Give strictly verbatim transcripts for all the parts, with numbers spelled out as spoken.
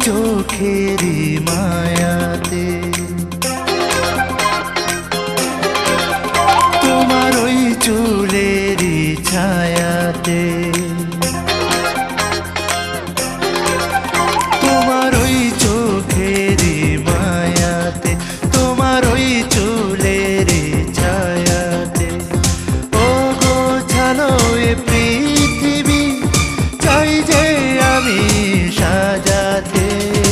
চোখেরই মায়াতে, তোমার ওই চুলেরই ছায়াতে, তোমার ওই চোখেরই মায়াতে, তোমার ওই চুলেরই ছায়াতে, ও গো ছালো এ পৃথিবী চাই যে আমি সাজাতে,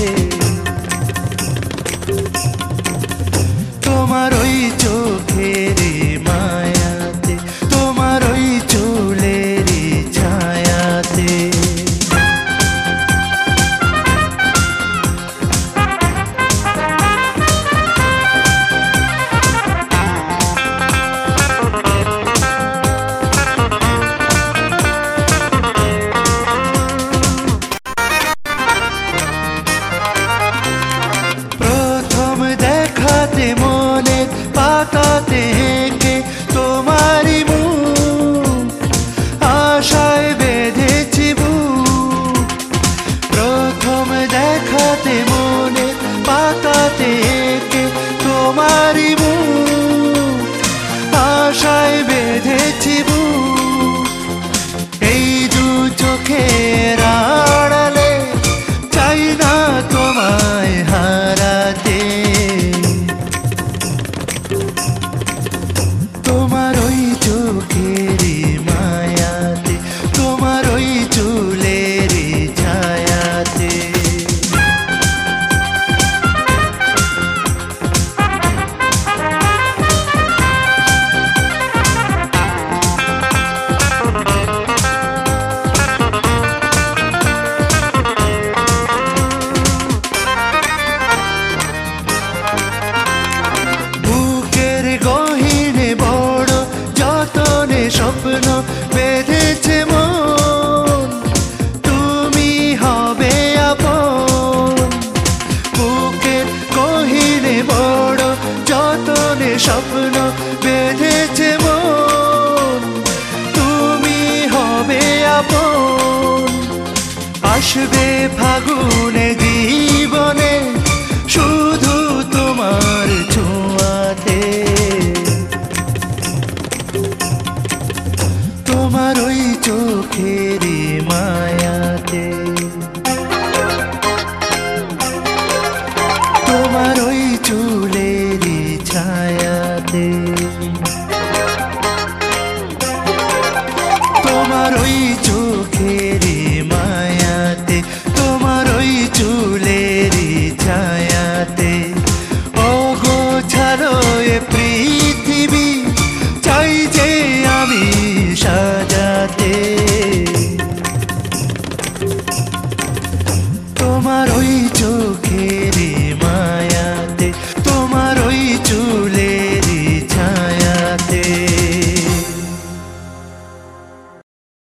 তোমার ওই চোখেরই মায়াতে, তোমার ওই চুলেরই ছায়াতে। প্রথম দেখাতে মনের পাতাতে এঁকে তোমারই মুখ, আশায় বেঁধেছি বুক। প্রথম দেখাতে মনের পাতাতে এঁকে তোমারই মুখ, আশায় বেঁধেছি বুক। এই দু চোখের আড়ালে চাই না তোমায় হারাতে, তোমার ওই চোখেরই মায়াতে, তোমার ওই চুলেরই ছায়াতে। বুকের গহীনে বড় যতনে স্বপ্ন বেঁধেছে মন, তুমি হবে আপন। বুকের গহীনে বড় যতনে স্বপ্ন বেঁধেছে মন, তুমি হবে আপন। আসবে ফাগুনে জীবনে শুধু তোমার ছোঁয়াতে, তোমার ওই চোখেরই মায়াতে, তোমার ওই চুলেরই ছায়াতে, তোমার ওই চোখেরই মায়াতে, তোমার ওই চুলেরই ছায়াতে। ও গো ছাড়ো এ পৃথিবী চাই যে আমি সাজাতে, তোমার ওই চোখে